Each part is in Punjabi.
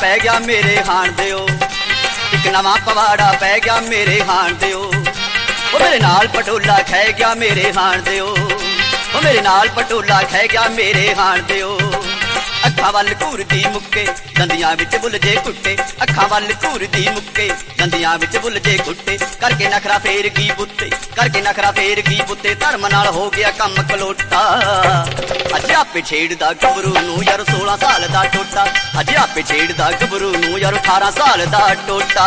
पै गया मेरे हाण दिओ, एक नवां पवाड़ा पै गया मेरे हाण दिओ। ओ मेरे नाल पटोला खै गया मेरे हाण दिओ, ओ मेरे नाल पटोला खै गया मेरे हाण दिओ। अखां वल घूरदी मुक्के दंदियां विच बुलजे कुट्टे, अखां वल घूरदी मुक्के दंदियां विच बुलजे कुट्टे। करके नखरा फेर गई बुत्ते, करके नखरा फेर गई बुत्ते, धर्म नाल हो गया कम कलोटा। अज आपे छेड़दा गबरू नूं यार 16 साल दा टोटा, अज आपे छेड़दा गबरू नूं यार 18 साल दा टोटा।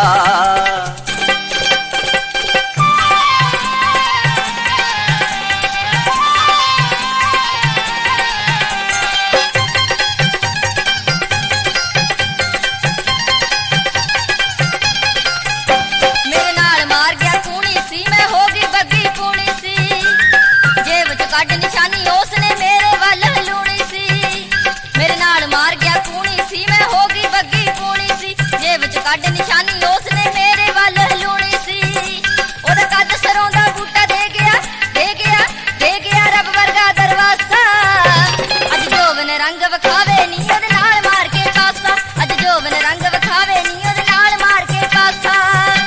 ਕੱਢ ਨਿਸ਼ਾਨੀ ਉਸਨੇ ਮੇਰੇ ਵੱਲ ਲੂਣੀ ਸੀ, ਮੇਰੇ ਨਾਲ ਮਾਰ ਗਿਆ ਕੂਣੀ ਸੀ, ਮੈਂ ਹੋ ਗਈ ਬੱਗੀ ਪੂਣੀ ਸੀ। ਜੇਬ ਚ ਕੱਢ ਨਿਸ਼ਾਨੀ ਉਸਨੇ ਮੇਰੇ ਵੱਲ ਲੂਣੀ ਸੀ। ਉਹਦਾ ਕੱਦ ਸਰੋਂ ਦਾ ਬੂਟਾ ਦੇ ਗਿਆ, ਦੇ ਗਿਆ, ਦੇ ਗਿਆ ਰੱਬ ਵਰਗਾ ਦਰਵਾਜ਼ਾ। ਅੱਜ ਜੋਬਨ ਰੰਗ ਵਿਖਾਵੇ ਨੀ ਉਹਦੇ ਨਾਲ ਮਾਰ ਕੇ ਪਾਸਾ, ਅੱਜ ਜੋਬਨ ਰੰਗ ਵਿਖਾਵੇ ਨੀ ਉਹਦੇ ਨਾਲ ਮਾਰ ਕੇ ਪਾਸਾ।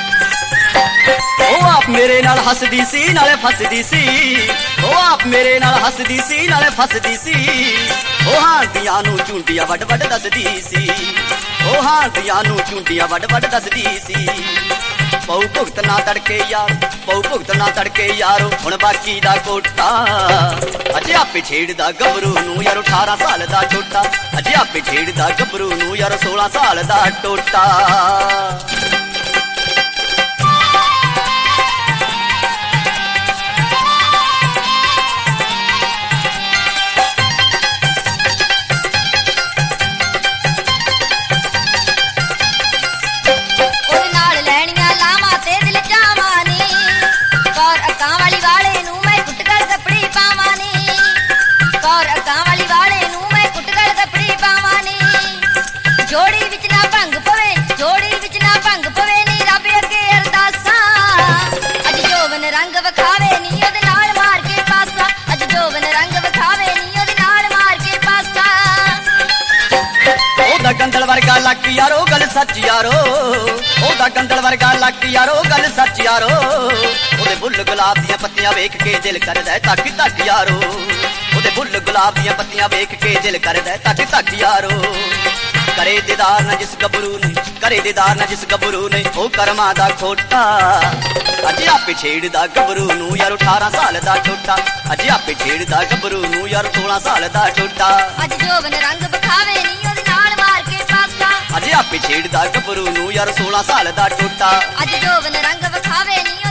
ਉਹ ਆਪ ਮੇਰੇ ਨਾਲ ਹੱਸਦੀ ਸੀ ਨਾਲੇ ਫੱਸਦੀ ਸੀ, ਉਹ ਆਪ ਮੇਰੇ ਨਾਲ ਹੱਸਦੀ ਸੀ ਨਾਲੇ ਫੱਸਦੀ ਸੀ। ਉਹ ਹਾਂਦੀਆਂ ਨੂੰ ਝੁੰਡੀਆਂ ਵੱਡ ਵੱਡ ਦੱਸਦੀ ਸੀ, ਉਹ ਹਾਂਦੀਆਂ ਨੂੰ ਝੁੰਡੀਆਂ ਵੱਡ ਵੱਡ ਦੱਸਦੀ ਸੀ। ਪਊ ਭੁਗਤ ਨਾ ਤੜਕੇ ਯਾਰ, ਪਊ ਭੁਗਤ ਨਾ ਤੜਕੇ ਯਾਰੋ, ਹੁਣ ਬਾਕੀ ਦਾ ਕੋਟਾ। ਅਜੇ ਆਪੇ ਛੇੜਦਾ ਗੱਭਰੂ ਨੂੰ ਯਾਰ 18 ਸਾਲ ਦਾ ਟੋਟਾ, ਅਜੇ ਆਪੇ ਛੇੜਦਾ ਗੱਭਰੂ ਨੂੰ ਯਾਰ 16 ਸਾਲ ਦਾ ਟੋਟਾ। ਜੋੜੀ ਵਿੱਚ ਨਾ ਭੰਗ ਪਵੇ, ਜੋੜੀ ਵਿੱਚ ਨਾ ਭੰਗ ਪਵੇ ਨੀ ਰੱਬ ਅੱਗੇ ਅਰਦਾਸਾਂ। ਅੱਜ ਜੋਬਨ ਰੰਗ ਵਿਖਾਵੇ ਨੀ ਉਹਦੇ ਨਾਲ ਮਾਰ ਕੇ ਪਾਸਾ, ਅੱਜ ਜੋਬਨ ਰੰਗ ਵਿਖਾਵੇ ਨੀ ਉਹਦੇ ਨਾਲ ਮਾਰ ਕੇ ਪਾਸਾ। ਉਹਦਾ ਗੰਦਲ ਵਰਗਾ ਲੱਕ ਯਾਰੋ ਗੱਲ ਸੱਚ ਯਾਰੋ, ਉਹਦਾ ਗੰਦਲ ਵਰਗਾ ਲੱਕ ਯਾਰੋ ਗੱਲ ਸੱਚ ਯਾਰੋ। ਉਹਦੇ ਬੁੱਲ ਗੁਲਾਬ ਦੀਆਂ ਪੱਤੀਆਂ ਵੇਖ ਕੇ ਦਿਲ ਕਰਦਾ ਧੱਕ ਧੱਕ ਯਾਰੋ, ਉਹਦੇ ਬੁੱਲ ਗੁਲਾਬ ਦੀਆਂ ਪੱਤੀਆਂ ਵੇਖ ਕੇ ਦਿਲ ਕਰਦਾ ਧੱਕ ਧੱਕ ਯਾਰੋ। करे दीदार न जिस गबरू ने, करे दीदार न जिस गबरू ने, ओ कर्मा दा खोटा। अज आपे छेड़दा गबरू नूं यार 18 साल दा टोटा, अज आपे छेड़दा गबरू नूं यार 16 साल दा टोटा। अज जोबन रंग विखावे नी ओदे नाल मार के पासा, अज आपे छेड़दा गबरू नूं यार 16 साल दा टोटा, अज जोबन रंग विखावे नी